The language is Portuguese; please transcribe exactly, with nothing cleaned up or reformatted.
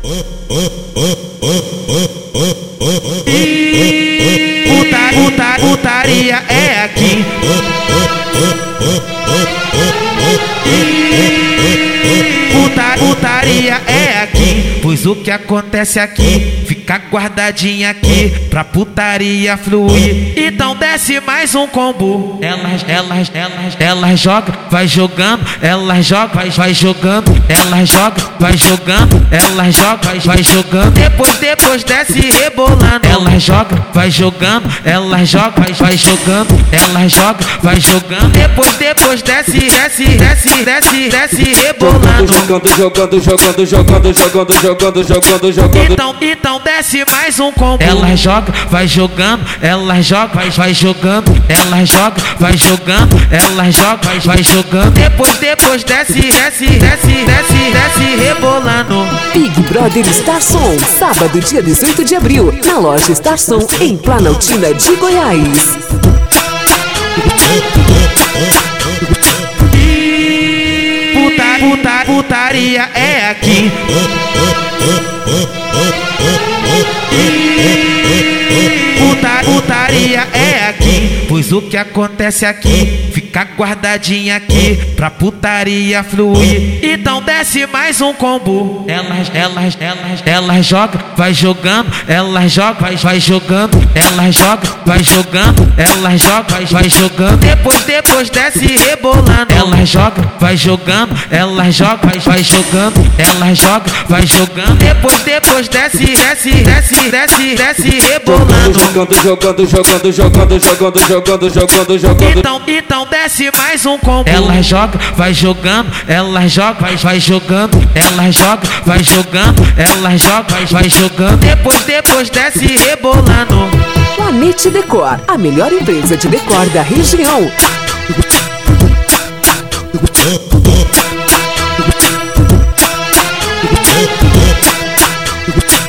E puta, puta, putaria é aqui. E puta, putaria é aqui. Pois o que acontece aqui fica guardadinho aqui pra putaria fluir. Então desce mais um combo. Elas, elas, elas, elas joga, vai jogando. Elas joga, vai, vai jogando. Elas joga, vai jogando. Elas joga, vai, vai jogando. Depois, depois desce rebolando. Elas joga, vai jogando. Elas joga, vai, vai jogando. Elas joga, vai jogando. Depois, depois desce, desce, desce, desce, desce rebolando. Jogando, jogando, jogando, jogando, jogando, jogando, jogando, jogando. Então, então desce mais um combo. Ela joga, vai jogando. Ela joga, vai, vai jogando. Ela joga, vai jogando. Ela joga, vai, vai jogando. Depois, depois desce, desce, desce, desce, desce rebolando. Big Brother Star Som, sábado, dia dezoito de abril, na loja Star Som, em Planaltina de Goiás. Puta, puta, putaria é aqui. Puta, putaria é aqui. Pois o que acontece aqui fica guardadinho aqui pra putaria fluir. Então desce mais um combo. Elas, elas, elas, elas joga, vai jogando. Elas joga, vai, vai jogando. Elas joga, vai jogando. Elas joga, vai, vai jogando. Depois, depois desce rebolando. Elas joga, vai jogando. Elas joga, vai, vai jogando. Elas joga, vai jogando. Depois, depois desce, desce, desce, desce, desce rebolando. Jogando, jogando, jogando, jogando, jogando, jogando, jogando, jogando. Então, então desce mais um combo. Ela joga, vai jogando. Ela joga, vai, vai jogando. Ela joga, vai jogando. Ela joga, vai, vai jogando. Depois, depois desce rebolando. Planete Decor, a melhor empresa de decor da região. We'll be right back.